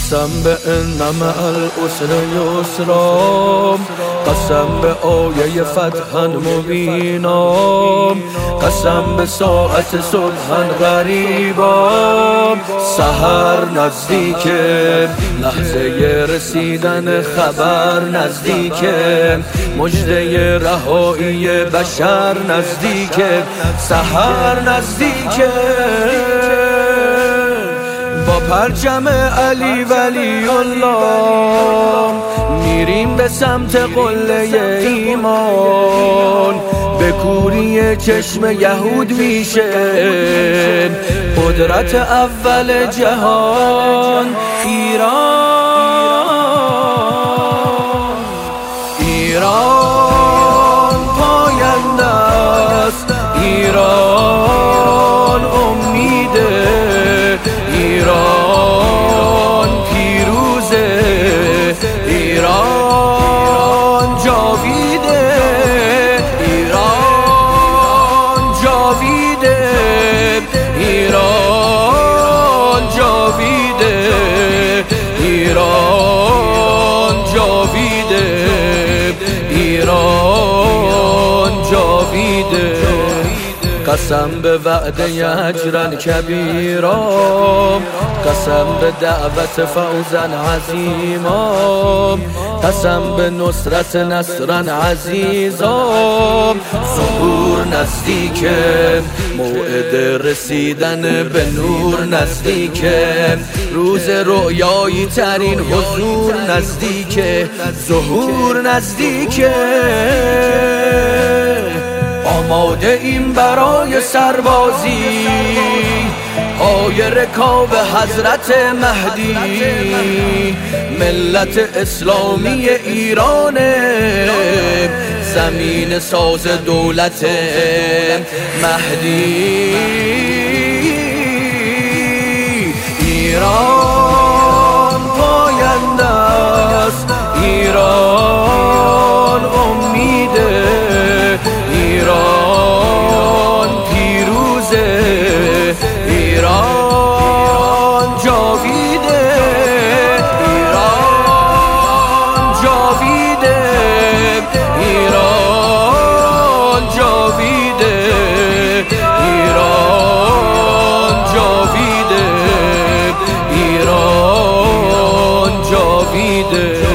قسم به ان مع العسر یسرا، قسم به آیه فتحا مبینا، قسم به ساعت صبحا غریبا. سحر نزدیکه، لحظه رسیدن خبر نزدیکه، مژده رهایی بشر نزدیکه. سحر نزدیکه، با پرچم علی ولی الله میریم به سمت قله ایمان. به کوری چشم یهود میشه قدرت اول جهان. ایران پاینده است، ایران امیده، ایران پیروزه، ایران جاویده، ایران جاویده، ایران جاویده، ایران جاویده، ایران جاویده. قسم به وعده اجرا کبیرا، قسم به دعوت فوزا عظیما، قسم به نصرت نصرا عزیزا. ظهور نزدیکه، موعد رسیدن به نور نزدیکه، روز رؤیایی ترین حضور نزدیکه. ظهور نزدیکه، آماده این برای سربازی، پای رکاب حضرت مهدی. ملت اسلامی ایران، زمین ساز دولت مهدی. ایران پاینده است، ایران امیده، ایران پیروزه، ایران جاویده، ایران جاویده، ایران جاویده، ایران جاویده، ایران جاویده.